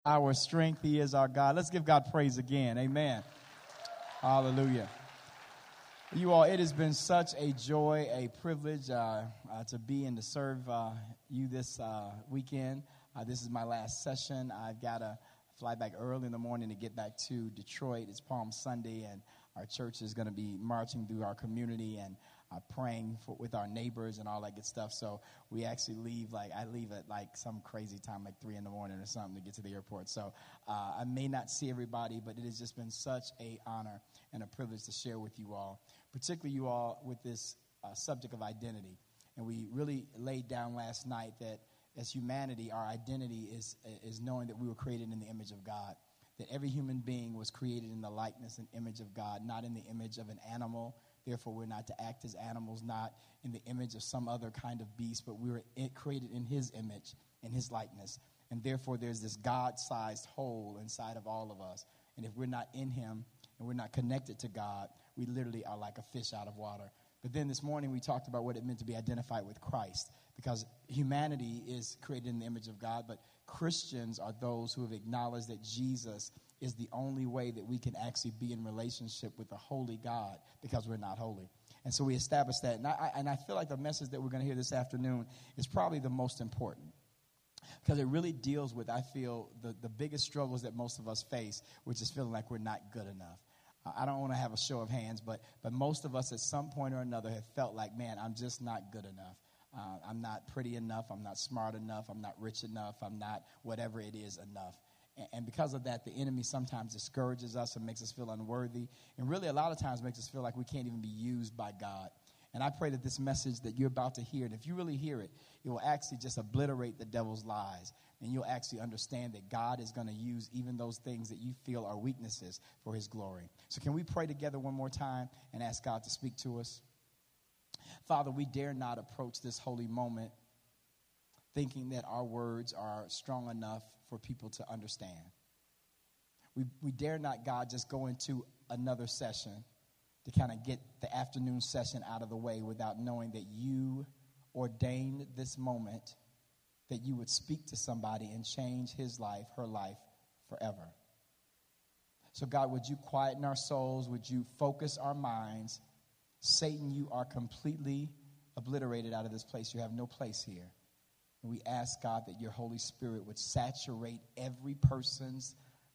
Our strength, He is our God. Let's give God praise again. Amen. Hallelujah. You all, it has been such a joy, a privilege to be and to serve you this weekend. This is my last session. I've got to fly back early in the morning to get back to Detroit. It's Palm Sunday, and our church is going to be marching through our community and praying with our neighbors and all that good stuff. So we actually leave, I leave at some crazy time, 3 in the morning or something to get to the airport. So I may not see everybody, but it has just been such an honor and a privilege to share with you all, particularly you all with this subject of identity. And we really laid down last night that as humanity, our identity is knowing that we were created in the image of God, that every human being was created in the likeness and image of God, not in the image of an animal. Therefore, we're not to act as animals, not in the image of some other kind of beast, but we were created in His image, in His likeness. And therefore, there's this God-sized hole inside of all of us. And if we're not in Him and we're not connected to God, we literally are like a fish out of water. But then this morning, we talked about what it meant to be identified with Christ, because humanity is created in the image of God, but Christians are those who have acknowledged that Jesus is the only way that we can actually be in relationship with the holy God, because we're not holy. And so we established that. And I feel like the message that we're going to hear this afternoon is probably the most important, because it really deals with, I feel, the biggest struggles that most of us face, which is feeling like we're not good enough. I don't want to have a show of hands, but most of us at some point or another have felt like, man, I'm just not good enough. I'm not pretty enough. I'm not smart enough. I'm not rich enough. I'm not whatever it is enough. And because of that, the enemy sometimes discourages us and makes us feel unworthy, and really a lot of times makes us feel like we can't even be used by God. And I pray that this message that you're about to hear, and if you really hear it, it will actually just obliterate the devil's lies, and you'll actually understand that God is going to use even those things that you feel are weaknesses for His glory. So can we pray together one more time and ask God to speak to us? Father, we dare not approach this holy moment thinking that our words are strong enough for people to understand. We dare not, God, just go into another session to kind of get the afternoon session out of the way without knowing that you ordained this moment, that you would speak to somebody and change his life, her life forever. So God, would you quieten our souls? Would you focus our minds? Satan, you are completely obliterated out of this place. You have no place here. And we ask, God, that your Holy Spirit would saturate every person's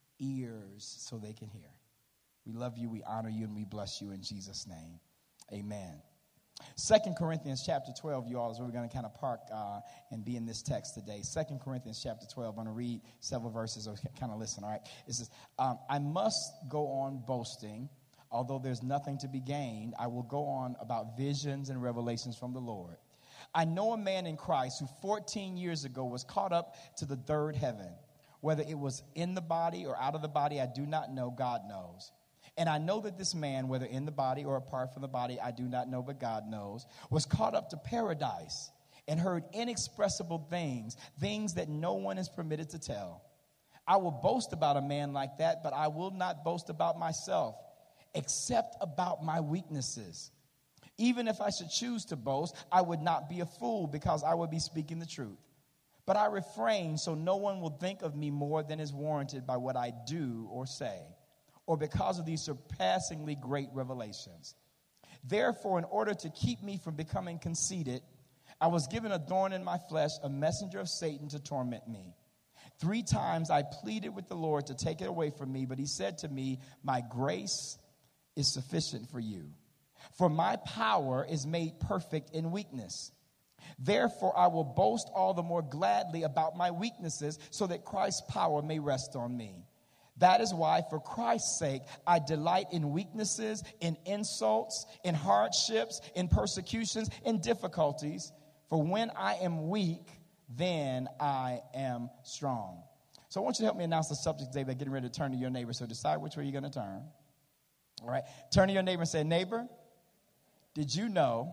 ears so they can hear. We love you, we honor you, and we bless you in Jesus' name. Amen. 2 Corinthians chapter 12, you all, is where we're going to kind of park and be in this text today. 2 Corinthians chapter 12, I'm going to read several verses, so kind of listen, all right? It says, I must go on boasting, although there's nothing to be gained. I will go on about visions and revelations from the Lord. I know a man in Christ who 14 years ago was caught up to the third heaven. Whether it was in the body or out of the body, I do not know. God knows. And I know that this man, whether in the body or apart from the body, I do not know, but God knows, was caught up to paradise and heard inexpressible things, things that no one is permitted to tell. I will boast about a man like that, but I will not boast about myself, except about my weaknesses. Even if I should choose to boast, I would not be a fool, because I would be speaking the truth. But I refrain so no one will think of me more than is warranted by what I do or say, or because of these surpassingly great revelations. Therefore, in order to keep me from becoming conceited, I was given a thorn in my flesh, a messenger of Satan to torment me. 3 times I pleaded with the Lord to take it away from me, but he said to me, my grace is sufficient for you, for my power is made perfect in weakness. Therefore, I will boast all the more gladly about my weaknesses, so that Christ's power may rest on me. That is why, for Christ's sake, I delight in weaknesses, in insults, in hardships, in persecutions, in difficulties. For when I am weak, then I am strong. So I want you to help me announce the subject today by getting ready to turn to your neighbor. So decide which way you're going to turn. All right. Turn to your neighbor and say, neighbor, did you know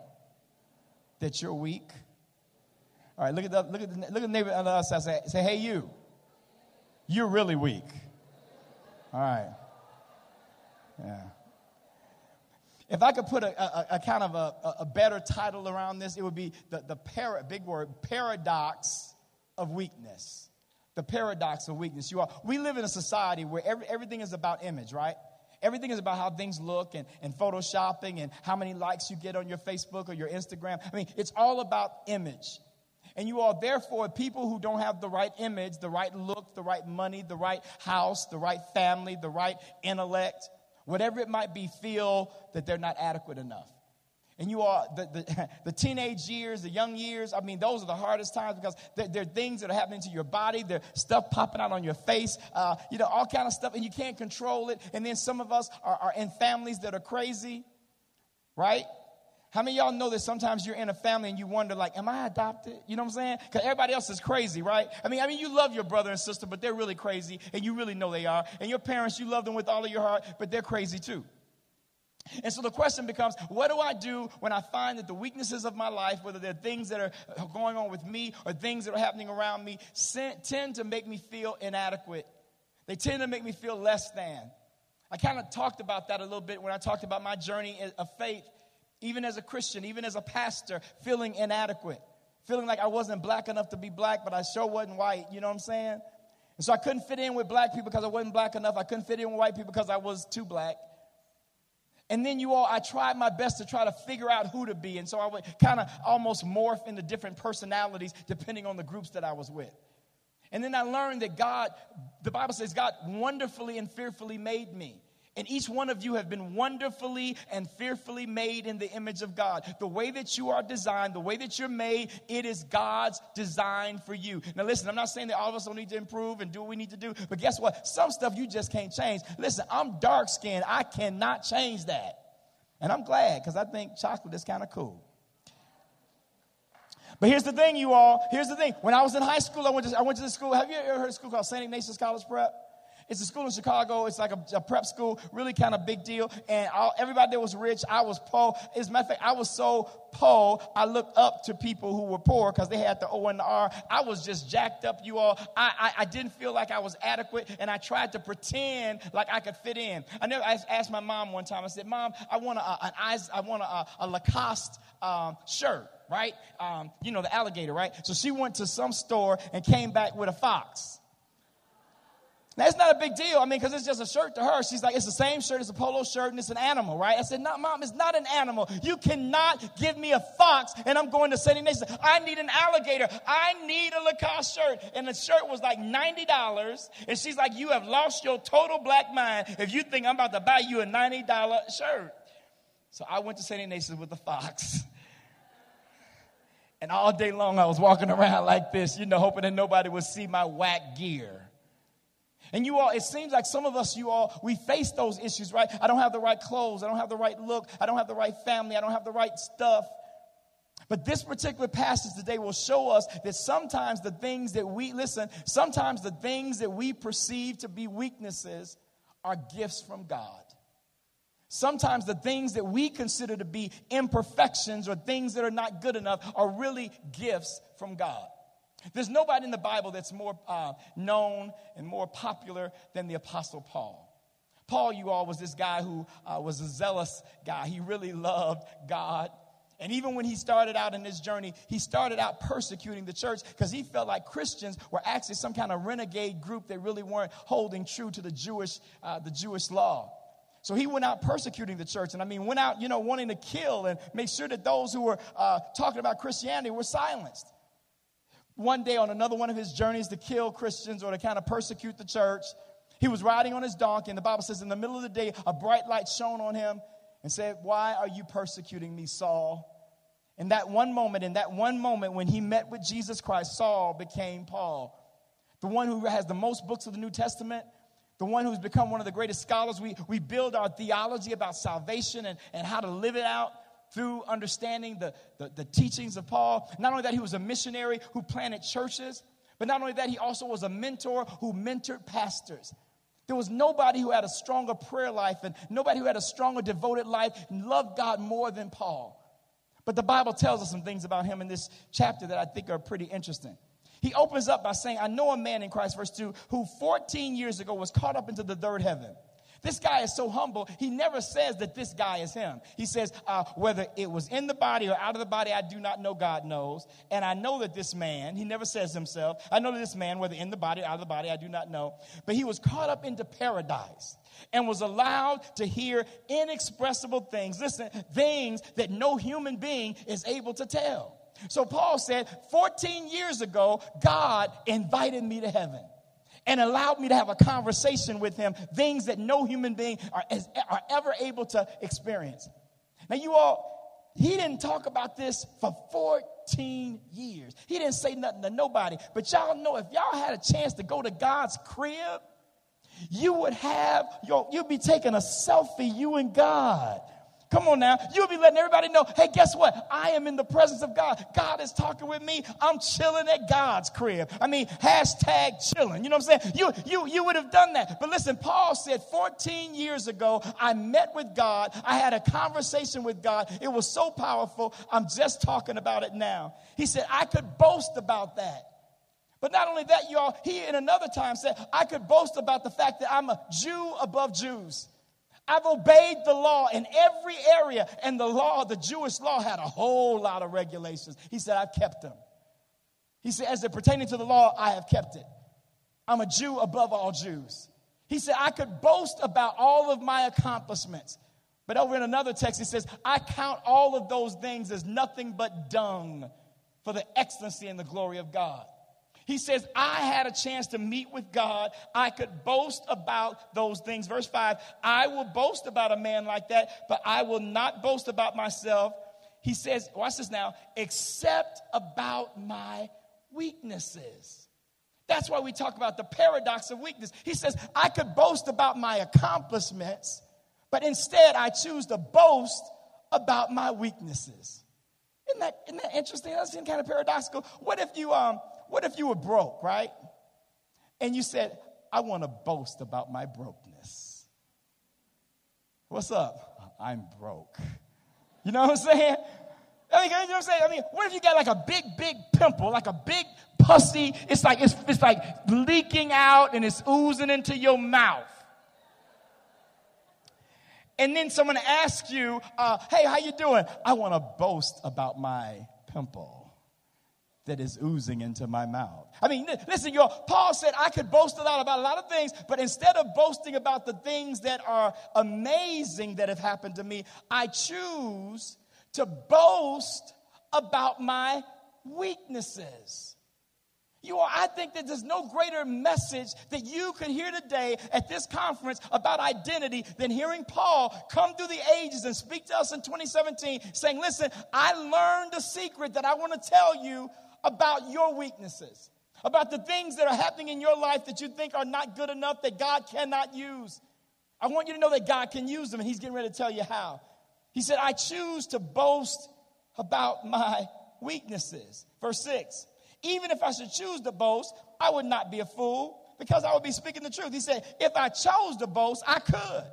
that you're weak? All right, look at the neighbor on the other side. Say, hey, you're really weak. All right. Yeah. If I could put a kind of a better title around this, it would be the big word, paradox of weakness. The paradox of weakness. We live in a society where everything is about image, right? Everything is about how things look and photoshopping and how many likes you get on your Facebook or your Instagram. I mean, it's all about image. And you all, therefore, people who don't have the right image, the right look, the right money, the right house, the right family, the right intellect, whatever it might be, feel that they're not adequate enough. And you all, the teenage years, the young years, I mean, those are the hardest times because there are things that are happening to your body. There's stuff popping out on your face, all kind of stuff, and you can't control it. And then some of us are in families that are crazy, right? How many of y'all know that sometimes you're in a family and you wonder, like, am I adopted? You know what I'm saying? Because everybody else is crazy, right? I mean, you love your brother and sister, but they're really crazy, and you really know they are. And your parents, you love them with all of your heart, but they're crazy too. And so the question becomes, what do I do when I find that the weaknesses of my life, whether they're things that are going on with me or things that are happening around me, tend to make me feel inadequate? They tend to make me feel less than. I kind of talked about that a little bit when I talked about my journey of faith. Even as a Christian, even as a pastor, feeling inadequate. Feeling like I wasn't black enough to be black, but I sure wasn't white. You know what I'm saying? And so I couldn't fit in with black people because I wasn't black enough. I couldn't fit in with white people because I was too black. And then I tried my best to try to figure out who to be. And so I would kind of almost morph into different personalities depending on the groups that I was with. And then I learned that the Bible says God wonderfully and fearfully made me. And each one of you have been wonderfully and fearfully made in the image of God. The way that you are designed, the way that you're made, it is God's design for you. Now listen, I'm not saying that all of us don't need to improve and do what we need to do. But guess what? Some stuff you just can't change. Listen, I'm dark-skinned. I cannot change that. And I'm glad because I think chocolate is kind of cool. But here's the thing, you all. Here's the thing. When I was in high school, I went to this school. Have you ever heard of a school called St. Ignatius College Prep? It's a school in Chicago. It's like a prep school, really kind of big deal. And everybody there was rich. I was poor. As a matter of fact, I was so poor, I looked up to people who were poor because they had the O and the R. I was just jacked up, you all. I didn't feel like I was adequate, and I tried to pretend like I could fit in. I asked my mom one time. I said, Mom, I want a Lacoste shirt, right? The alligator, right? So she went to some store and came back with a fox. Now, it's not a big deal. I mean, because it's just a shirt to her. She's like, it's the same shirt. It's a polo shirt, and it's an animal, right? I said, no, Mom, it's not an animal. You cannot give me a fox, and I'm going to St. Ignatius. I need an alligator. I need a Lacoste shirt. And the shirt was like $90. And she's like, you have lost your total black mind if you think I'm about to buy you a $90 shirt. So I went to St. Ignatius with the fox. And all day long, I was walking around like this, hoping that nobody would see my whack gear. And you all, it seems like some of us, we face those issues, right? I don't have the right clothes. I don't have the right look. I don't have the right family. I don't have the right stuff. But this particular passage today will show us that sometimes the things that we perceive to be weaknesses are gifts from God. Sometimes the things that we consider to be imperfections or things that are not good enough are really gifts from God. There's nobody in the Bible that's more known and more popular than the Apostle Paul. Paul, you all, was this guy who was a zealous guy. He really loved God. And even when he started out in this journey, he started out persecuting the church because he felt like Christians were actually some kind of renegade group that really weren't holding true to the Jewish law. So he went out persecuting the church. And went out, wanting to kill and make sure that those who were talking about Christianity were silenced. One day on another one of his journeys to kill Christians or to kind of persecute the church, he was riding on his donkey, and the Bible says in the middle of the day, a bright light shone on him and said, why are you persecuting me, Saul? In that one moment when he met with Jesus Christ, Saul became Paul. The one who has the most books of the New Testament, the one who's become one of the greatest scholars. We build our theology about salvation and how to live it out through understanding the teachings of Paul. Not only that, he was a missionary who planted churches, but not only that, he also was a mentor who mentored pastors. There was nobody who had a stronger prayer life and nobody who had a stronger devoted life and loved God more than Paul. But the Bible tells us some things about him in this chapter that I think are pretty interesting. He opens up by saying, I know a man in Christ, verse 2, who 14 years ago was caught up into the third heaven. This guy is so humble, he never says that this guy is him. He says, whether it was in the body or out of the body, I do not know, God knows. And I know that this man, he never says himself, I know that this man, whether in the body or out of the body, I do not know. But he was caught up into paradise and was allowed to hear inexpressible things. Listen, things that no human being is able to tell. So Paul said, 14 years ago, God invited me to heaven and allowed me to have a conversation with him, things that no human being are ever able to experience. Now, you all, he didn't talk about this for 14 years. He didn't say nothing to nobody. But y'all know, if y'all had a chance to go to God's crib, you'd be taking a selfie, you and God. Come on now. You'll be letting everybody know, hey, guess what? I am in the presence of God. God is talking with me. I'm chilling at God's crib. I mean, hashtag chilling. You know what I'm saying? You would have done that. But listen, Paul said 14 years ago, I met with God. I had a conversation with God. It was so powerful. I'm just talking about it now. He said, I could boast about that. But not only that, y'all, he in another time said, I could boast about the fact that I'm a Jew above Jews. I've obeyed the law in every area, and the Jewish law had a whole lot of regulations. He said, I've kept them. He said, as it pertaining to the law, I have kept it. I'm a Jew above all Jews. He said, I could boast about all of my accomplishments. But over in another text, he says, I count all of those things as nothing but dung for the excellency and the glory of God. He says, I had a chance to meet with God. I could boast about those things. Verse 5, I will boast about a man like that, but I will not boast about myself. He says, watch this now, except about my weaknesses. That's why we talk about the paradox of weakness. He says, I could boast about my accomplishments, but instead I choose to boast about my weaknesses. Isn't that interesting? That seems kind of paradoxical. What if you were broke, right? And you said, I want to boast about my brokenness. What's up? I'm broke. You know what I'm saying? You know what I'm saying? I mean, what if you got like a big pimple, like a big pussy? It's like leaking out and it's oozing into your mouth. And then someone asks you, hey, how you doing? I want to boast about my pimple that is oozing into my mouth. I mean, listen, y'all, Paul said I could boast about a lot of things, but instead of boasting about the things that are amazing that have happened to me, I choose to boast about my weaknesses. You all, I think that there's no greater message that you could hear today at this conference about identity than hearing Paul come through the ages and speak to us in 2017 saying, listen, I learned a secret that I want to tell you about your weaknesses, about the things that are happening in your life that you think are not good enough, that God cannot use. I want you to know that God can use them, and he's getting ready to tell you how. He said, I choose to boast about my weaknesses. Verse 6, even if I should choose to boast, I would not be a fool because I would be speaking the truth. He said, if I chose to boast, I could.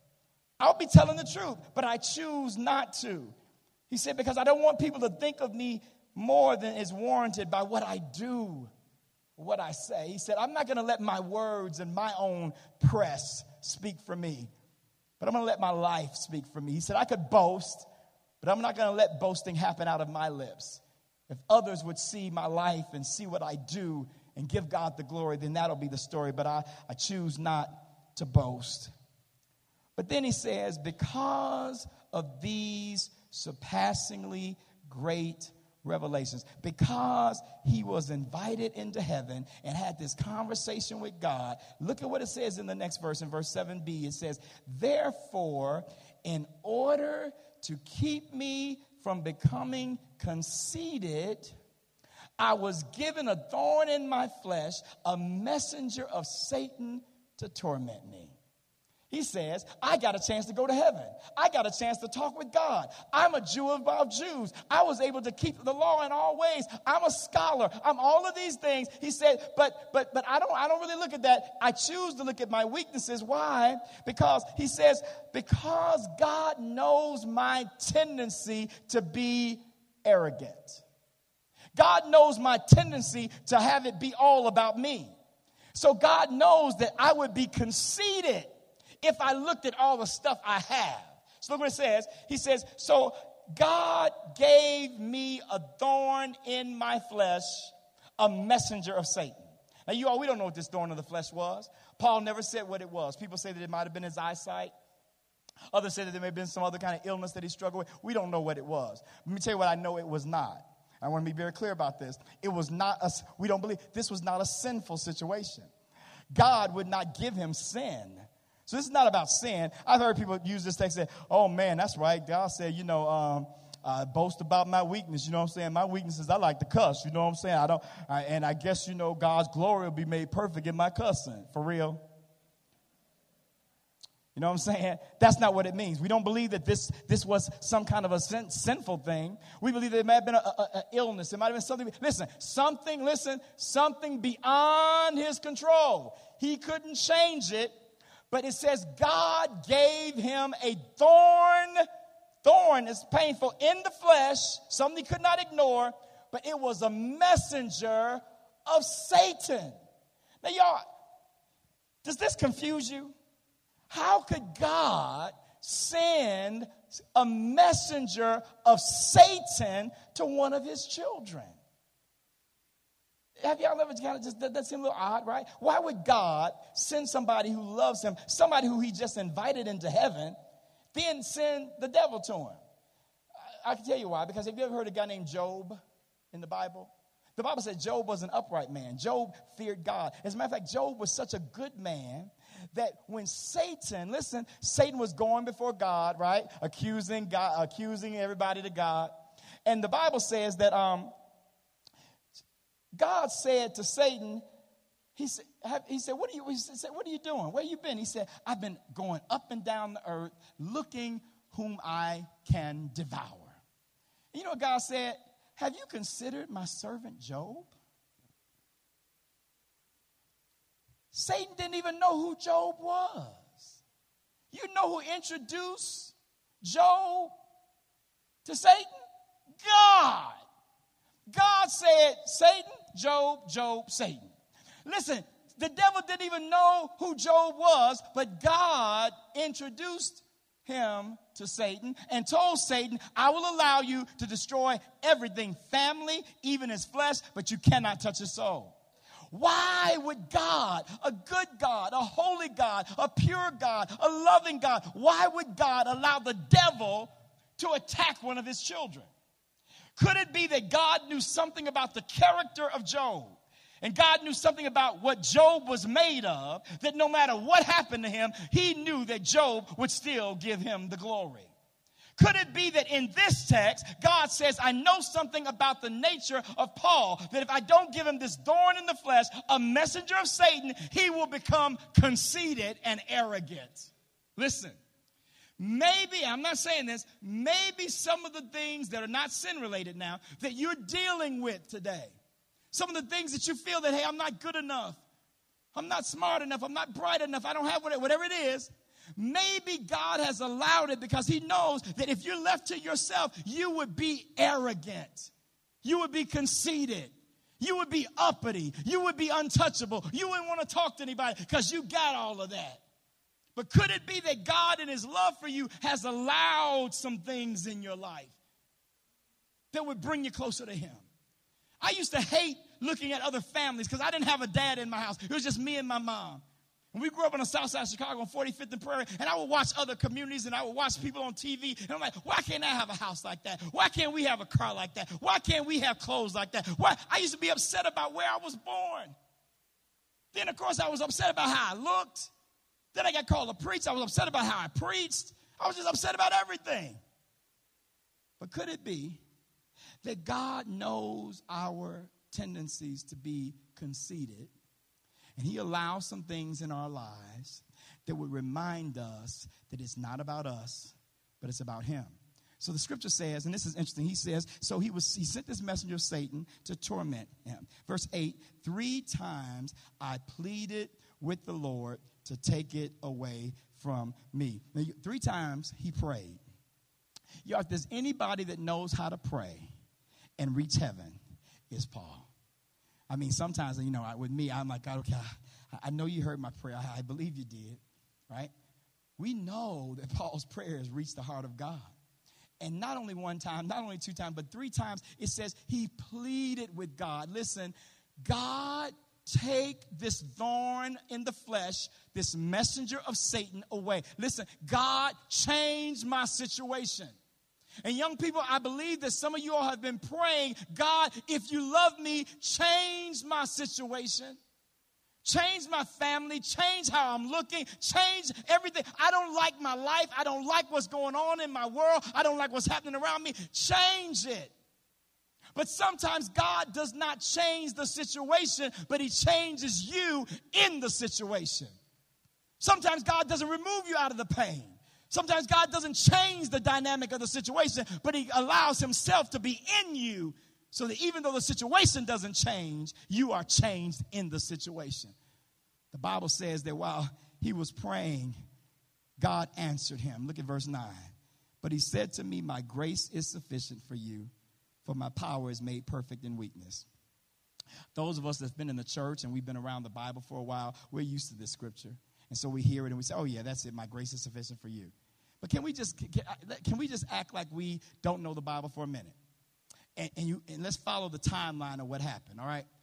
I would be telling the truth, but I choose not to. He said, because I don't want people to think of me more than is warranted by what I do, what I say. He said, I'm not going to let my words and my own press speak for me, but I'm going to let my life speak for me. He said, I could boast, but I'm not going to let boasting happen out of my lips. If others would see my life and see what I do and give God the glory, then that'll be the story, but I choose not to boast. But then he says, because of these surpassingly great revelations, because he was invited into heaven and had this conversation with God. Look at what it says in the next verse, in verse 7b. It says, therefore, in order to keep me from becoming conceited, I was given a thorn in my flesh, a messenger of Satan to torment me. He says, I got a chance to go to heaven. I got a chance to talk with God. I'm a Jew above Jews. I was able to keep the law in all ways. I'm a scholar. I'm all of these things. He said, but I don't really look at that. I choose to look at my weaknesses. Why? Because he says, because God knows my tendency to be arrogant. God knows my tendency to have it be all about me. So God knows that I would be conceited if I looked at all the stuff I have. So look what it says. He says, so God gave me a thorn in my flesh, a messenger of Satan. Now, we don't know what this thorn of the flesh was. Paul never said what it was. People say that it might have been his eyesight. Others say that there may have been some other kind of illness that he struggled with. We don't know what it was. Let me tell you what I know it was not. I want to be very clear about this. It was not we don't believe, this was not a sinful situation. God would not give him sin. So this is not about sin. I've heard people use this text and say, oh man, that's right. God said, I boast about my weakness. You know what I'm saying? My weakness is I like to cuss. You know what I'm saying? And I guess, God's glory will be made perfect in my cussing. For real. You know what I'm saying? That's not what it means. We don't believe that this was some kind of a sinful thing. We believe that it may have been an illness. It might have been something, something beyond his control. He couldn't change it. But it says God gave him a thorn. Thorn is painful in the flesh, something he could not ignore, but it was a messenger of Satan. Now, y'all, does this confuse you? How could God send a messenger of Satan to one of his children? Have y'all ever kind of just, that seems a little odd, right? Why would God send somebody who loves him, somebody who he just invited into heaven, then send the devil to him? I can tell you why. Because have you ever heard of a guy named Job in the Bible? The Bible said Job was an upright man. Job feared God. As a matter of fact, Job was such a good man that when Satan was going before God, right? Accusing everybody to God. And the Bible says that God said to Satan, he said, what are you doing? Where you been? He said, I've been going up and down the earth looking whom I can devour. And you know what God said? Have you considered my servant Job? Satan didn't even know who Job was. You know who introduced Job to Satan? God. God said, Satan, Job, Satan. Listen, the devil didn't even know who Job was, but God introduced him to Satan and told Satan, I will allow you to destroy everything, family, even his flesh, but you cannot touch his soul. Why would God, a good God, a holy God, a pure God, a loving God, why would God allow the devil to attack one of his children? Could it be that God knew something about the character of Job? And God knew something about what Job was made of, that no matter what happened to him, he knew that Job would still give him the glory. Could it be that in this text, God says, I know something about the nature of Paul, that if I don't give him this thorn in the flesh, a messenger of Satan, he will become conceited and arrogant. Listen, maybe, I'm not saying this, maybe some of the things that are not sin related now that you're dealing with today, some of the things that you feel that, hey, I'm not good enough, I'm not smart enough, I'm not bright enough, I don't have whatever it is. Maybe God has allowed it because he knows that if you're left to yourself, you would be arrogant. You would be conceited. You would be uppity. You would be untouchable. You wouldn't want to talk to anybody because you got all of that. But could it be that God in his love for you has allowed some things in your life that would bring you closer to him? I used to hate looking at other families because I didn't have a dad in my house. It was just me and my mom. And we grew up on the south side of Chicago on 45th and Prairie, and I would watch other communities, and I would watch people on TV, and I'm like, why can't I have a house like that? Why can't we have a car like that? Why can't we have clothes like that? Why? I used to be upset about where I was born. Then, of course, I was upset about how I looked. Then I got called a preacher. I was upset about how I preached. I was just upset about everything. But could it be that God knows our tendencies to be conceited, and he allows some things in our lives that would remind us that it's not about us, but it's about him? So the scripture says, and this is interesting, he says, so he sent this messenger of Satan to torment him. Verse 8, 3 times I pleaded with the Lord to take it away from me. Now, 3 times he prayed. Y'all, if there's anybody that knows how to pray and reach heaven, it's Paul. I mean, sometimes, with me, I'm like, God, okay, I know you heard my prayer. I believe you did, right? we know that Paul's prayers reached the heart of God. And not only one time, not only two times, but three times, it says he pleaded with God. Listen, God, take this thorn in the flesh, this messenger of Satan away. Listen, God, change my situation. And young people, I believe that some of you all have been praying, God, if you love me, change my situation. Change my family, change how I'm looking, change everything. I don't like my life. I don't like what's going on in my world. I don't like what's happening around me. Change it. But sometimes God does not change the situation, but he changes you in the situation. Sometimes God doesn't remove you out of the pain. Sometimes God doesn't change the dynamic of the situation, but he allows himself to be in you. So that even though the situation doesn't change, you are changed in the situation. The Bible says that while he was praying, God answered him. Look at verse 9. But he said to me, my grace is sufficient for you, for my power is made perfect in weakness. Those of us that's been in the church and we've been around the Bible for a while, we're used to this scripture. And so we hear it and we say, oh yeah, that's it. My grace is sufficient for you. But can we just act like we don't know the Bible for a minute? And let's follow the timeline of what happened, all right?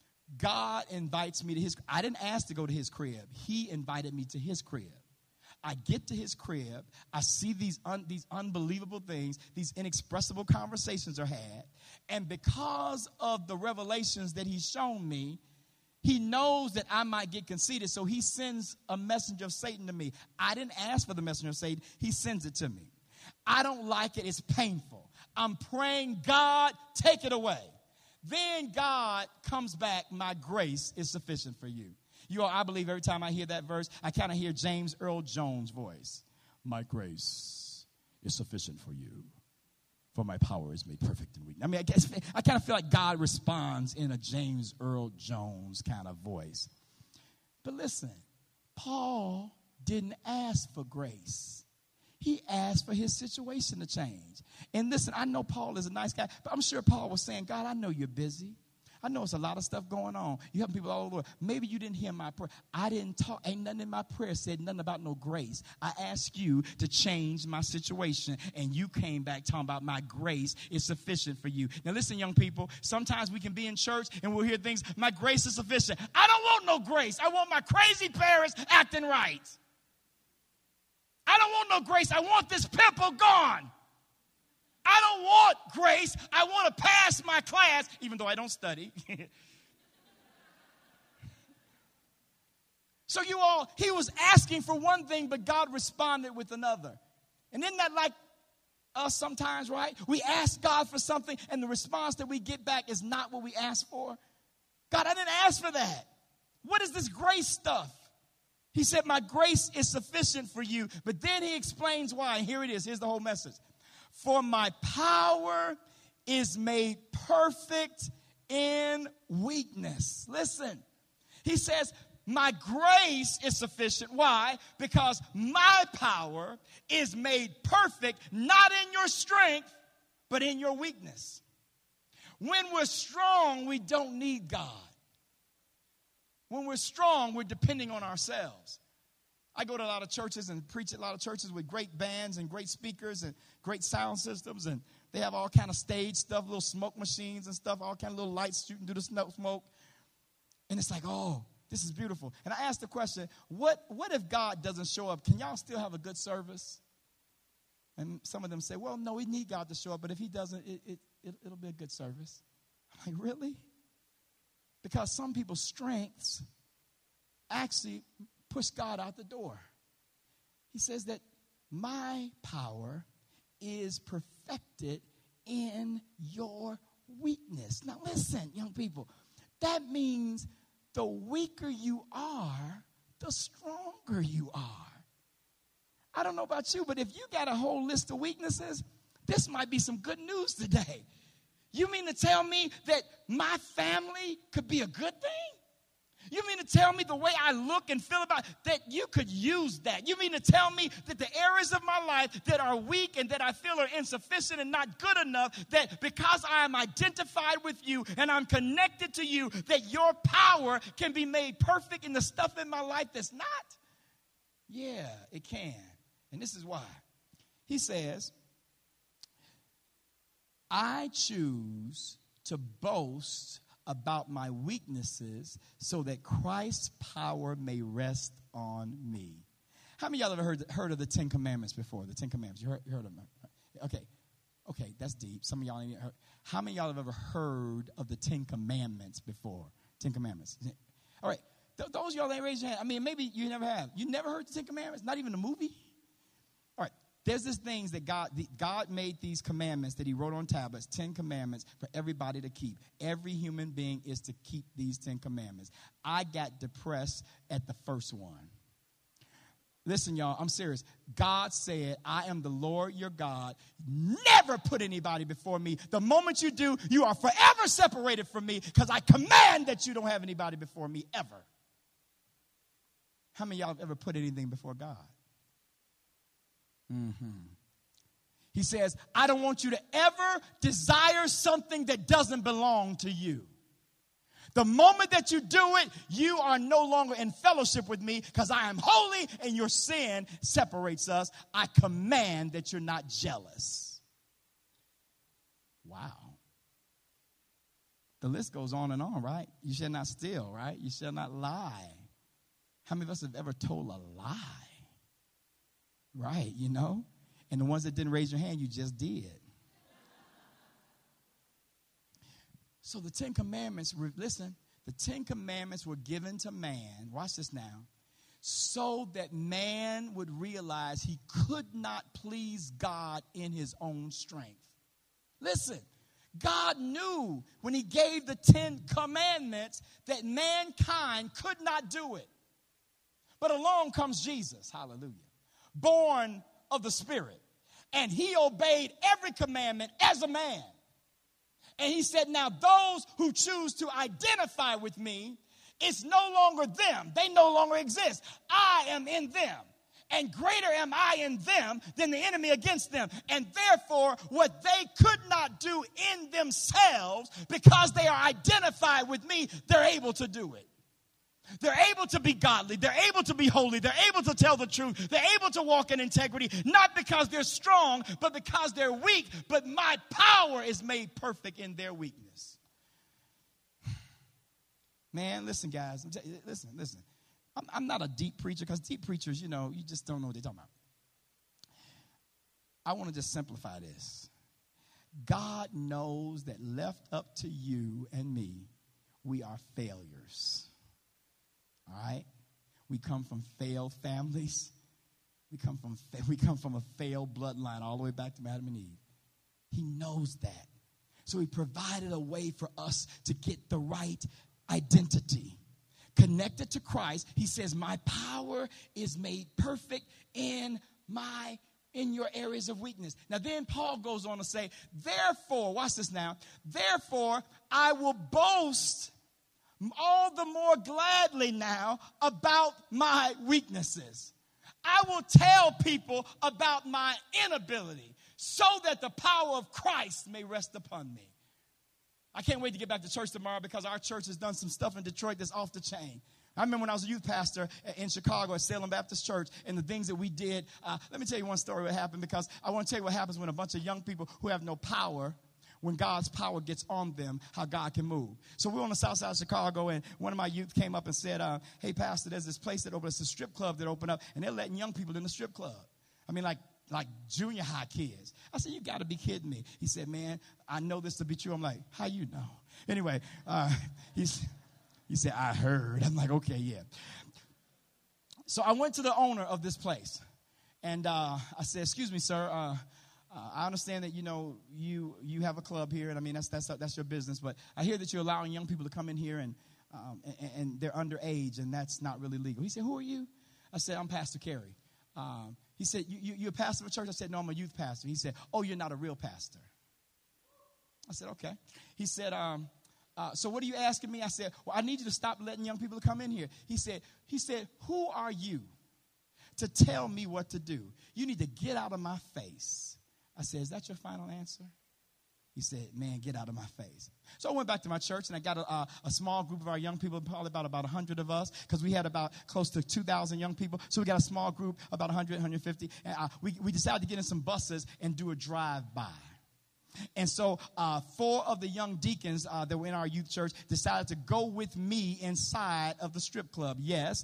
God invites me to his, I didn't ask to go to his crib. He invited me to his crib. I get to his crib. I see these unbelievable things. These inexpressible conversations are had. And because of the revelations that he's shown me, he knows that I might get conceited, so he sends a messenger of Satan to me. I didn't ask for the messenger of Satan. He sends it to me. I don't like it. It's painful. I'm praying, God, take it away. Then God comes back, my grace is sufficient for you. You all, I believe every time I hear that verse, I kind of hear James Earl Jones' voice. My grace is sufficient for you, for my power is made perfect in weakness. I mean, I kind of feel like God responds in a James Earl Jones kind of voice. But listen, Paul didn't ask for grace. He asked for his situation to change. And listen, I know Paul is a nice guy, but I'm sure Paul was saying, God, I know you're busy. I know it's a lot of stuff going on. You have people all over. Maybe you didn't hear my prayer. I didn't talk. Ain't nothing in my prayer said nothing about no grace. I asked you to change my situation, and you came back talking about my grace is sufficient for you. Now listen, young people, sometimes we can be in church and we'll hear things, my grace is sufficient. I don't want no grace. I want my crazy parents acting right. I don't want no grace. I want this pimple gone. I don't want grace. I want to pass my class, even though I don't study. So you all, he was asking for one thing, but God responded with another. And isn't that like us sometimes, right? We ask God for something, and the response that we get back is not what we asked for. God, I didn't ask for that. What is this grace stuff? He said, my grace is sufficient for you. But then he explains why. And here it is. Here's the whole message. For my power is made perfect in weakness. Listen, he says, my grace is sufficient. Why? Because my power is made perfect, not in your strength, but in your weakness. When we're strong, we don't need God. When we're strong, we're depending on ourselves. I go to a lot of churches and preach at a lot of churches with great bands and great speakers and great sound systems, and they have all kind of stage stuff, little smoke machines and stuff, all kind of little lights shooting through the smoke. And it's like, oh, this is beautiful. And I asked the question, what if God doesn't show up? Can y'all still have a good service? And some of them say, well, no, we need God to show up, but if he doesn't, it'll be a good service. I'm like, really? Because some people's strengths actually push God out the door. He says that my power is perfected in your weakness. Now listen, young people, that means the weaker you are, the stronger you are. I don't know about you, but if you got a whole list of weaknesses, this might be some good news today. You mean to tell me that my family could be a good thing? You mean to tell me the way I look and feel about that you could use that? You mean to tell me that the areas of my life that are weak and that I feel are insufficient and not good enough, that because I am identified with you and I'm connected to you, that your power can be made perfect in the stuff in my life that's not? Yeah, it can. And this is why. He says, I choose to boast about my weaknesses so that Christ's power may rest on me. How many of y'all ever heard of the Ten Commandments before? The Ten Commandments. You heard of them? Okay, that's deep. Some of y'all ain't heard. How many of y'all have ever heard of the Ten Commandments before? Ten Commandments. All right. Those of y'all ain't raised your hand. I mean, maybe you never have. You never heard the Ten Commandments? Not even a movie? All right. There's these things that God made these commandments that he wrote on tablets, 10 commandments for everybody to keep. Every human being is to keep these 10 commandments. I got depressed at the first one. Listen, y'all, I'm serious. God said, I am the Lord your God. Never put anybody before me. The moment you do, you are forever separated from me because I command that you don't have anybody before me ever. How many of y'all have ever put anything before God? He says, I don't want you to ever desire something that doesn't belong to you. The moment that you do it, you are no longer in fellowship with me because I am holy and your sin separates us. I command that you're not jealous. Wow. The list goes on and on, right? You shall not steal, right? You shall not lie. How many of us have ever told a lie? Right, you know? And the ones that didn't raise your hand, you just did. So the 10 Commandments, listen, the 10 Commandments were given to man, watch this now, so that man would realize he could not please God in his own strength. Listen, God knew when he gave the 10 Commandments that mankind could not do it. But along comes Jesus, hallelujah, born of the Spirit. And he obeyed every commandment as a man. And he said, now those who choose to identify with me, it's no longer them. They no longer exist. I am in them. And greater am I in them than the enemy against them. And therefore, what they could not do in themselves, because they are identified with me, they're able to do it. They're able to be godly. They're able to be holy. They're able to tell the truth. They're able to walk in integrity, not because they're strong, but because they're weak. But my power is made perfect in their weakness. Man, listen, guys. Listen. I'm not a deep preacher because deep preachers, you know, you just don't know what they're talking about. I want to just simplify this. God knows that left up to you and me, we are failures. All right? We come from failed families. We come from a failed bloodline all the way back to Adam and Eve. He knows that. So he provided a way for us to get the right identity. Connected to Christ, he says, my power is made perfect in your areas of weakness. Now then Paul goes on to say, therefore, watch this now, therefore I will boast all the more gladly now about my weaknesses. I will tell people about my inability so that the power of Christ may rest upon me. I can't wait to get back to church tomorrow because our church has done some stuff in Detroit that's off the chain. I remember when I was a youth pastor in Chicago at Salem Baptist Church and the things that we did. Let me tell you one story what happened because I want to tell you what happens when a bunch of young people who have no power, when God's power gets on them, how God can move. So we were on the south side of Chicago, and one of my youth came up and said, hey, Pastor, there's this place that opened, it's a strip club that opened up, and they're letting young people in the strip club. I mean, like junior high kids. I said, you got to be kidding me. He said, man, I know this to be true. I'm like, how you know? Anyway, he said, I heard. I'm like, okay, yeah. So I went to the owner of this place, and I said, excuse me, sir, I understand that, you know, you have a club here, and I mean, that's your business, but I hear that you're allowing young people to come in here, and they're underage, and that's not really legal. He said, who are you? I said, I'm Pastor Carey. He said, you're a pastor of a church? I said, no, I'm a youth pastor. He said, oh, you're not a real pastor. I said, okay. He said, so what are you asking me? I said, well, I need you to stop letting young people come in here. He said, who are you to tell me what to do? You need to get out of my face. I said, is that your final answer? He said, man, get out of my face. So I went back to my church, and I got a small group of our young people, probably about 100 of us, because we had about close to 2,000 young people. So we got a small group, about 100, 150. And we decided to get in some buses and do a drive-by. And so 4 of the young deacons that were in our youth church decided to go with me inside of the strip club. Yes,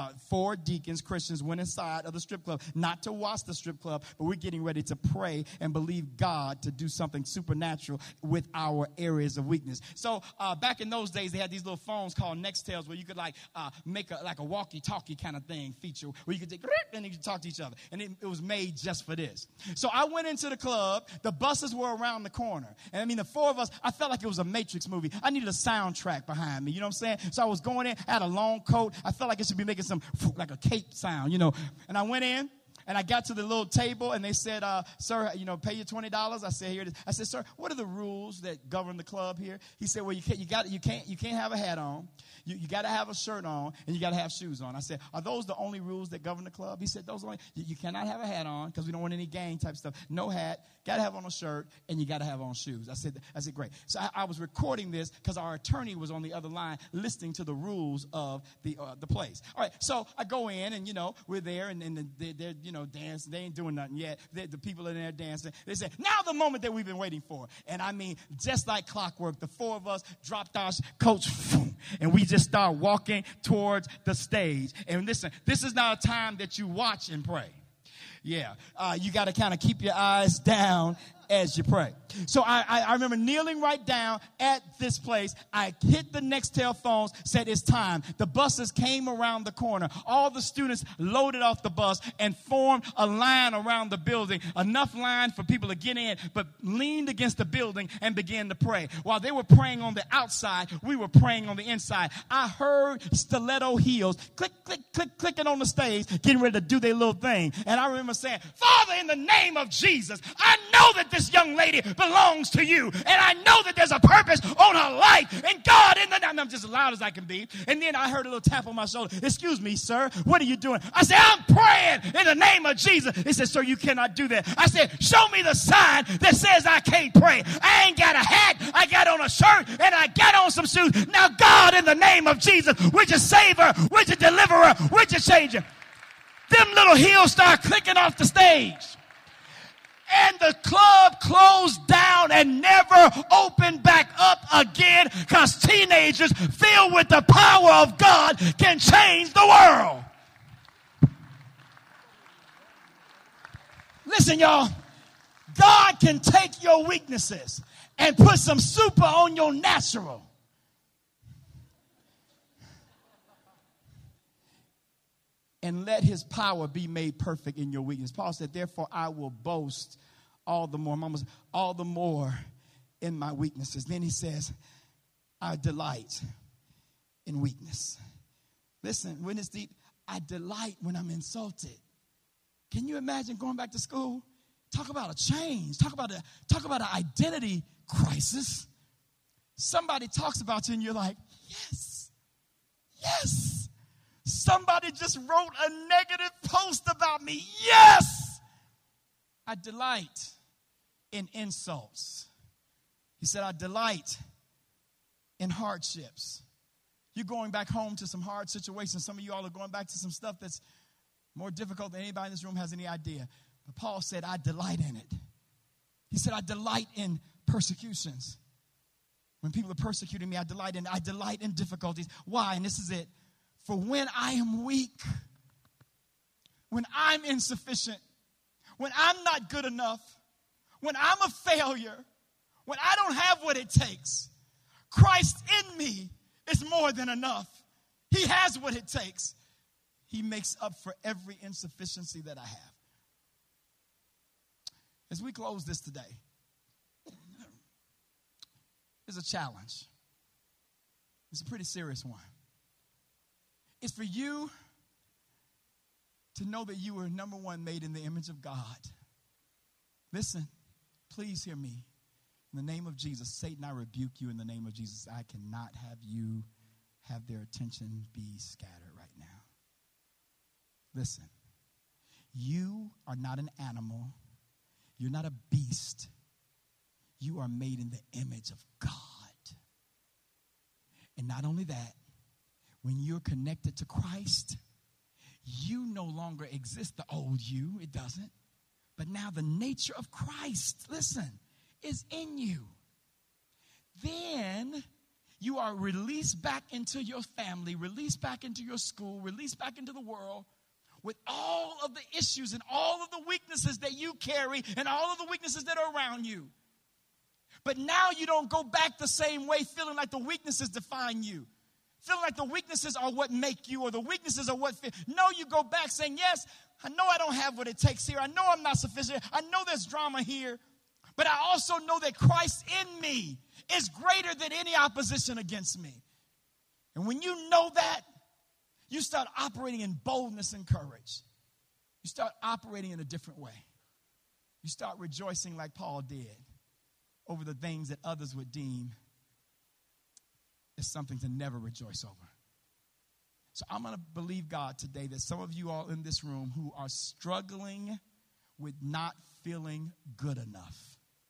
4 deacons, Christians, went inside of the strip club, not to watch the strip club, but we're getting ready to pray and believe God to do something supernatural with our areas of weakness. So back in those days, they had these little phones called Nextels where you could make a walkie-talkie kind of thing feature where you could take and you could talk to each other. And it was made just for this. So I went into the club. The buses were around the corner. And I mean, the 4 of us, I felt like it was a Matrix movie. I needed a soundtrack behind me. You know what I'm saying? So I was going in, I had a long coat. I felt like it should be making some, like a cape sound, you know. And I went in. And I got to the little table, and they said, sir, pay your $20. I said, here it is. I said, sir, what are the rules that govern the club here? He said, well, you can't have a hat on. You got to have a shirt on, and you got to have shoes on. I said, are those the only rules that govern the club? He said, those only. You cannot have a hat on because we don't want any gang type stuff. No hat. Got to have on a shirt, and you got to have on shoes. I said, great. So I was recording this because our attorney was on the other line listening to the rules of the place. All right, so I go in, and we're there, and they're dancing. They ain't doing nothing yet. The people in there dancing. They say, now the moment that we've been waiting for. And I mean, just like clockwork, the 4 of us dropped our coats, and we just start walking towards the stage. And listen, this is not a time that you watch and pray. Yeah, you got to kind of keep your eyes down as you pray. So I remember kneeling right down at this place. I hit the Nextel phones, said it's time. The buses came around the corner. All the students loaded off the bus and formed a line around the building, enough line for people to get in, but leaned against the building and began to pray. While they were praying on the outside, we were praying on the inside. I heard stiletto heels click, click, click, clicking on the stage, getting ready to do their little thing. And I remember saying, Father, in the name of Jesus, I know that this young lady belongs to you. And I know that there's a purpose on her life. And God, I'm just as loud as I can be. And then I heard a little tap on my shoulder. Excuse me, sir. What are you doing? I said, I'm praying in the name of Jesus. He said, sir, you cannot do that. I said, show me the sign that says I can't pray. I ain't got a hat. I got on a shirt and I got on some shoes. Now, God, in the name of Jesus, would you save her? Would you deliver her? Would you change her? Them little heels start clicking off the stage. And the club closed down and never opened back up again because teenagers filled with the power of God can change the world. Listen, y'all. God can take your weaknesses and put some super on your natural. And let his power be made perfect in your weakness. Paul said, therefore, I will boast all the more. Mama said, all the more in my weaknesses. Then he says, I delight in weakness. Listen, when it's deep, I delight when I'm insulted. Can you imagine going back to school? Talk about a change. Talk about an identity crisis. Somebody talks about you and you're like, yes, yes. Somebody just wrote a negative post about me. Yes! I delight in insults. He said, I delight in hardships. You're going back home to some hard situations. Some of you all are going back to some stuff that's more difficult than anybody in this room has any idea. But Paul said, I delight in it. He said, I delight in persecutions. When people are persecuting me, I delight in difficulties. Why? And this is it. For when I am weak, when I'm insufficient, when I'm not good enough, when I'm a failure, when I don't have what it takes, Christ in me is more than enough. He has what it takes. He makes up for every insufficiency that I have. As we close this today, there's a challenge. It's a pretty serious one. It's for you to know that you were, number one, made in the image of God. Listen, please hear me. In the name of Jesus, Satan, I rebuke you in the name of Jesus. I cannot have you have their attention be scattered right now. Listen, you are not an animal. You're not a beast. you are made in the image of God. And not only that, when you're connected to Christ, you no longer exist the old you. It doesn't. But now the nature of Christ, listen, is in you. Then you are released back into your family, released back into your school, released back into the world with all of the issues and all of the weaknesses that you carry and all of the weaknesses that are around you. But now you don't go back the same way feeling like the weaknesses define you. Feeling like the weaknesses are what make you or the weaknesses are what fit. No, you go back saying, yes, I know I don't have what it takes here. I know I'm not sufficient. I know there's drama here. But I also know that Christ in me is greater than any opposition against me. And when you know that, you start operating in boldness and courage. You start operating in a different way. You start rejoicing like Paul did over the things that others would deem as something to never rejoice over. So I'm going to believe God today that some of you all in this room who are struggling with not feeling good enough,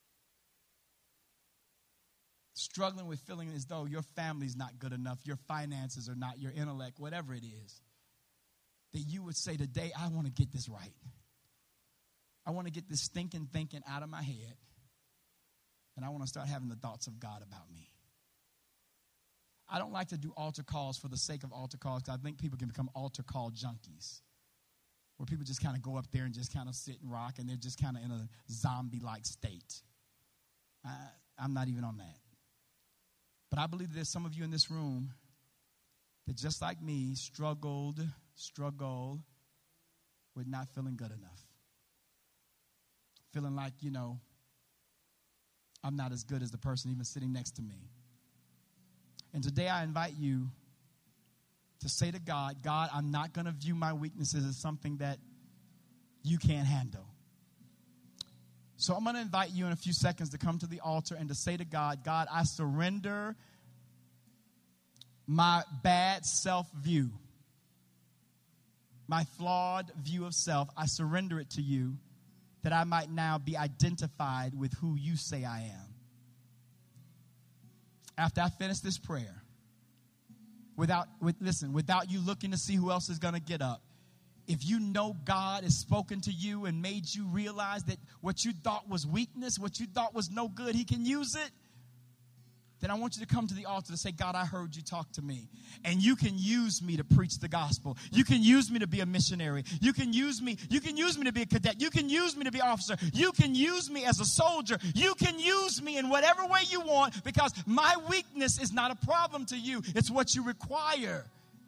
struggling with feeling as though your family's not good enough, your finances are not, your intellect, whatever it is, that you would say today, I want to get this right. I want to get this stinking thinking out of my head, and I want to start having the thoughts of God about me. I don't like to do altar calls for the sake of altar calls because I think people can become altar call junkies, where people just kind of go up there and just kind of sit and rock, and they're just kind of in a zombie-like state. I'm not even on that. But I believe there's some of you in this room that just like me struggle with not feeling good enough. Feeling like, I'm not as good as the person even sitting next to me. And today I invite you to say to God, God, I'm not going to view my weaknesses as something that you can't handle. So I'm going to invite you in a few seconds to come to the altar and to say to God, God, I surrender my bad self-view, my flawed view of self. I surrender it to you that I might now be identified with who you say I am. After I finish this prayer, without you looking to see who else is going to get up, if you know God has spoken to you and made you realize that what you thought was weakness, what you thought was no good, he can use it, then I want you to come to the altar to say, God, I heard you talk to me. And you can use me to preach the gospel. You can use me to be a missionary. You can use me to be a cadet. You can use me to be an officer. You can use me as a soldier. You can use me in whatever way you want, because my weakness is not a problem to you. It's what you require.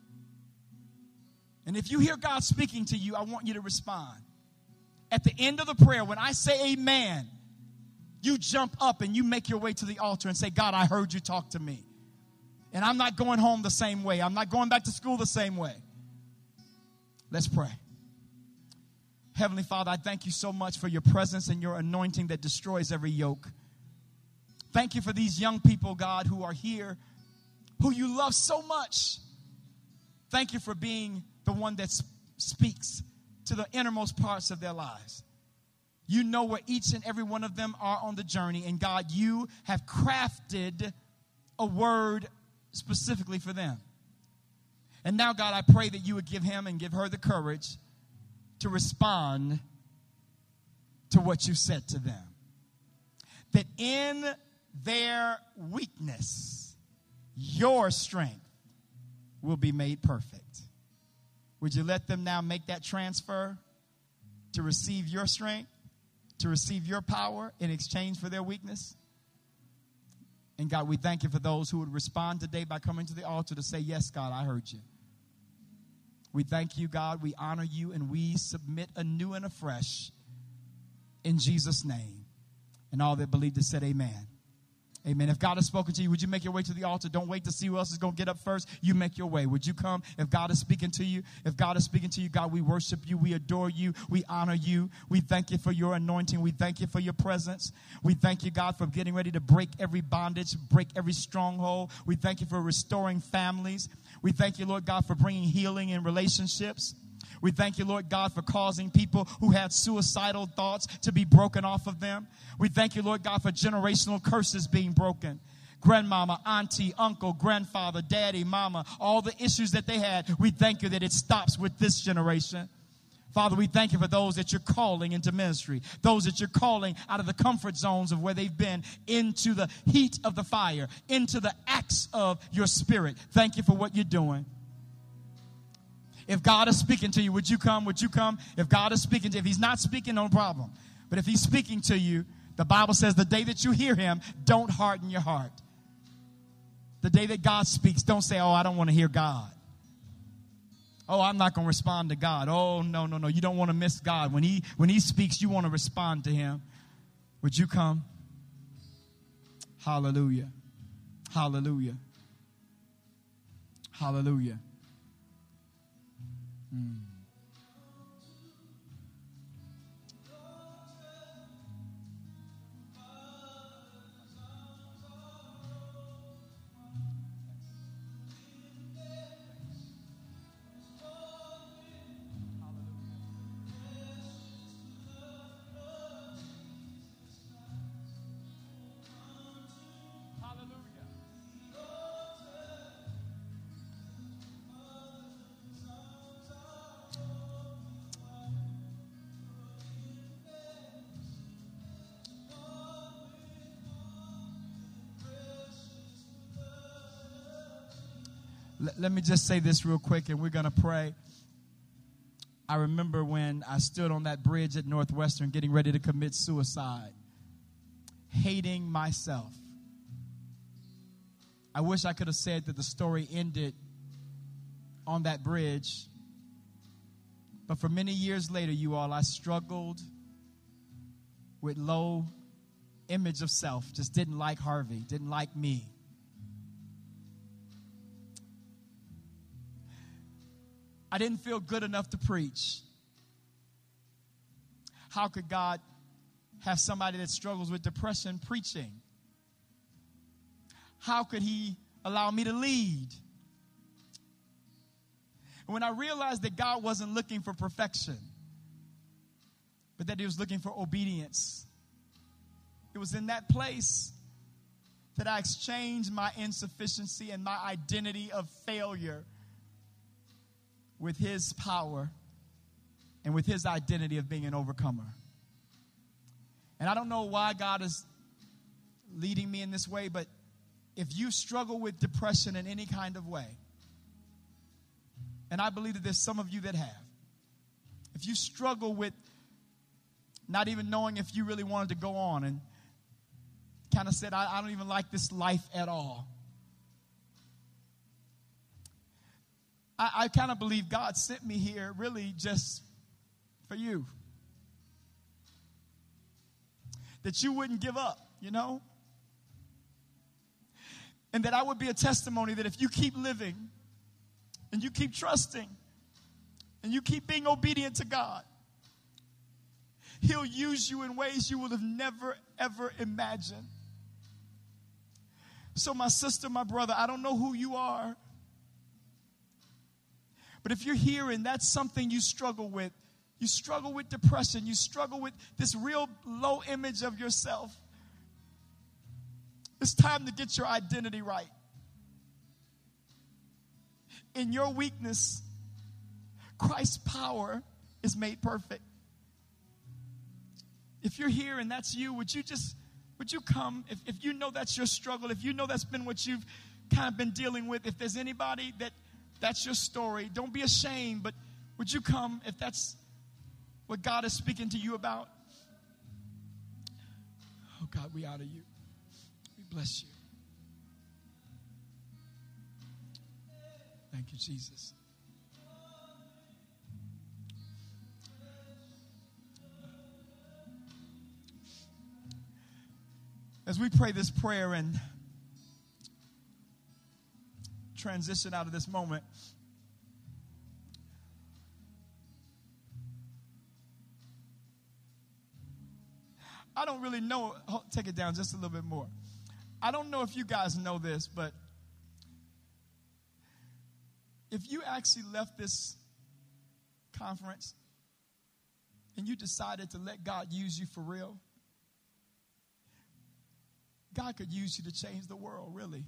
And if you hear God speaking to you, I want you to respond. At the end of the prayer, when I say amen, you jump up and you make your way to the altar and say, God, I heard you talk to me. And I'm not going home the same way. I'm not going back to school the same way. Let's pray. Heavenly Father, I thank you so much for your presence and your anointing that destroys every yoke. Thank you for these young people, God, who are here, who you love so much. Thank you for being the one that speaks to the innermost parts of their lives. You know where each and every one of them are on the journey. And God, you have crafted a word specifically for them. And now, God, I pray that you would give him and give her the courage to respond to what you said to them. That in their weakness, your strength will be made perfect. Would you let them now make that transfer to receive your strength, to receive your power in exchange for their weakness? And God, we thank you for those who would respond today by coming to the altar to say, yes, God, I heard you. We thank you, God. We honor you, and we submit anew and afresh in Jesus' name. And all that believed it said amen. Amen. If God has spoken to you, would you make your way to the altar? Don't wait to see who else is going to get up first. You make your way. Would you come? If God is speaking to you, God, we worship you. We adore you. We honor you. We thank you for your anointing. We thank you for your presence. We thank you, God, for getting ready to break every bondage, break every stronghold. We thank you for restoring families. We thank you, Lord God, for bringing healing in relationships. We thank you, Lord God, for causing people who had suicidal thoughts to be broken off of them. We thank you, Lord God, for generational curses being broken. Grandmama, auntie, uncle, grandfather, daddy, mama, all the issues that they had, we thank you that it stops with this generation. Father, we thank you for those that you're calling into ministry, those that you're calling out of the comfort zones of where they've been into the heat of the fire, into the acts of your spirit. Thank you for what you're doing. If God is speaking to you, would you come? Would you come? If God is speaking to you, if he's not speaking, no problem. But if he's speaking to you, the Bible says the day that you hear him, don't harden your heart. The day that God speaks, don't say, oh, I don't want to hear God. Oh, I'm not going to respond to God. Oh, no. You don't want to miss God. When he speaks, you want to respond to him. Would you come? Hallelujah. Hallelujah. Hallelujah. Let me just say this real quick, and we're going to pray. I remember when I stood on that bridge at Northwestern getting ready to commit suicide, hating myself. I wish I could have said that the story ended on that bridge. But for many years later, you all, I struggled with low image of self. Just didn't like Harvey, didn't like me. I didn't feel good enough to preach. How could God have somebody that struggles with depression preaching? How could he allow me to lead? And when I realized that God wasn't looking for perfection, but that he was looking for obedience, it was in that place that I exchanged my insufficiency and my identity of failure with his power and with his identity of being an overcomer. And I don't know why God is leading me in this way, but if you struggle with depression in any kind of way, and I believe that there's some of you that have, if you struggle with not even knowing if you really wanted to go on and kind of said, I don't even like this life at all, I kind of believe God sent me here really just for you. That you wouldn't give up, you know? And that I would be a testimony that if you keep living and you keep trusting and you keep being obedient to God, he'll use you in ways you would have never, ever imagined. So my sister, my brother, I don't know who you are. But if you're here and that's something you struggle with depression, you struggle with this real low image of yourself, it's time to get your identity right. In your weakness, Christ's power is made perfect. If you're here and that's you, would you come? If you know that's your struggle, if you know that's been what you've kind of been dealing with, if there's anybody that's your story, don't be ashamed, but would you come if that's what God is speaking to you about? Oh, God, we honor you. We bless you. Thank you, Jesus. As we pray this prayer and transition out of this moment, I don't really know. Take it down just a little bit more. I don't know if you guys know this, but if you actually left this conference and you decided to let God use you for real, God could use you to change the world, really.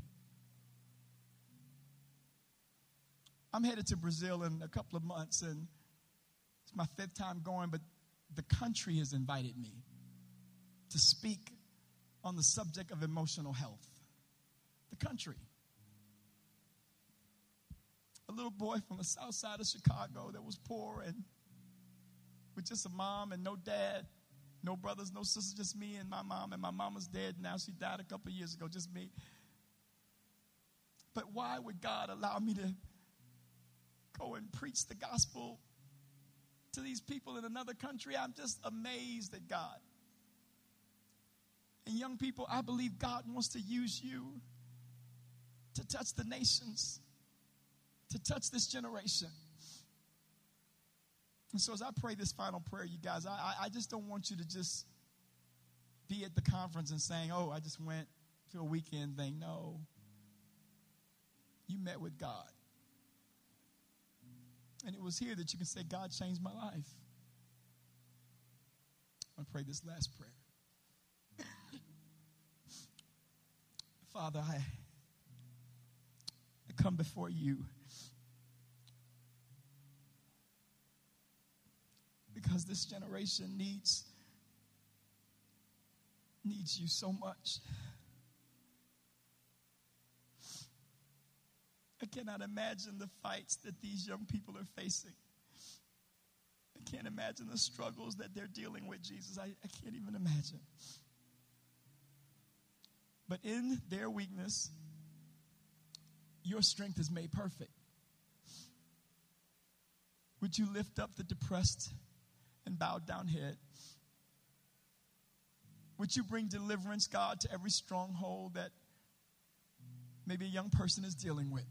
I'm headed to Brazil in a couple of months, and it's my 5th time going, but the country has invited me to speak on the subject of emotional health. The country. A little boy from the south side of Chicago that was poor and with just a mom and no dad, no brothers, no sisters, just me and my mom. And my mom was dead. Now she died a couple of years ago, just me. But why would God allow me to go and preach the gospel to these people in another country? I'm just amazed at God. And young people, I believe God wants to use you to touch the nations, to touch this generation. And so as I pray this final prayer, you guys, I just don't want you to just be at the conference and saying, oh, I just went to a weekend thing. No. You met with God. And it was here that you can say, God changed my life. I'm going to pray this last prayer. Father, I come before you because this generation needs you so much. I cannot imagine the fights that these young people are facing. I can't imagine the struggles that they're dealing with, Jesus. I can't even imagine. But in their weakness, your strength is made perfect. Would you lift up the depressed and bowed down head? Would you bring deliverance, God, to every stronghold that maybe a young person is dealing with?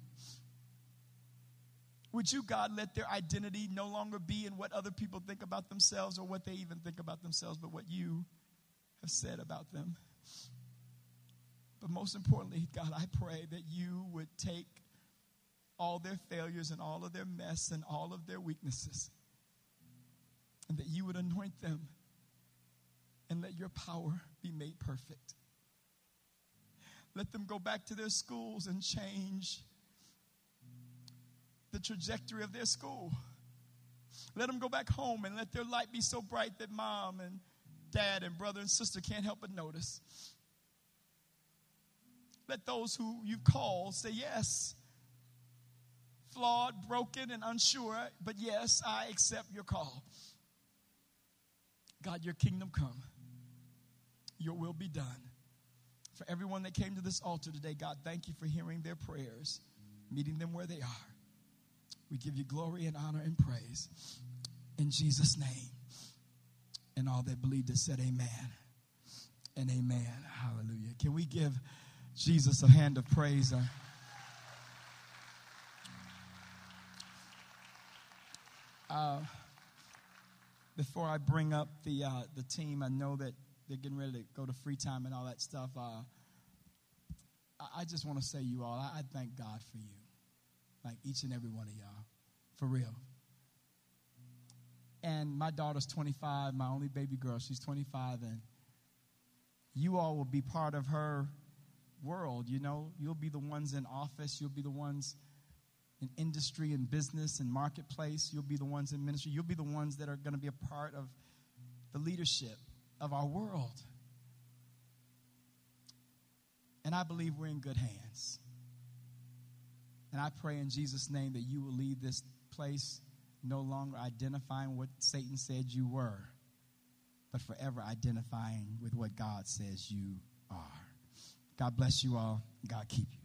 Would you, God, let their identity no longer be in what other people think about themselves or what they even think about themselves, but what you have said about them? But most importantly, God, I pray that you would take all their failures and all of their mess and all of their weaknesses, and that you would anoint them and let your power be made perfect. Let them go back to their schools and change the trajectory of their school. Let them go back home and let their light be so bright that mom and dad and brother and sister can't help but notice. Let those who you've called say, yes, flawed, broken, and unsure, but yes, I accept your call. God, your kingdom come. Your will be done. For everyone that came to this altar today, God, thank you for hearing their prayers, meeting them where they are. We give you glory and honor and praise. In Jesus' name. And all that believed it said amen and amen. Hallelujah. Can we give Jesus a hand of praise? Before I bring up the team, I know that they're getting ready to go to free time and all that stuff. I just want to say, you all, I thank God for you, like each and every one of y'all, for real. And my daughter's 25, my only baby girl, she's 25, and you all will be part of her world, you know. You'll be the ones in office. You'll be the ones in industry and business and marketplace. You'll be the ones in ministry. You'll be the ones that are going to be a part of the leadership of our world. And I believe we're in good hands. And I pray in Jesus' name that you will leave this place no longer identifying what Satan said you were, but forever identifying with what God says you are. God bless you all. God keep you.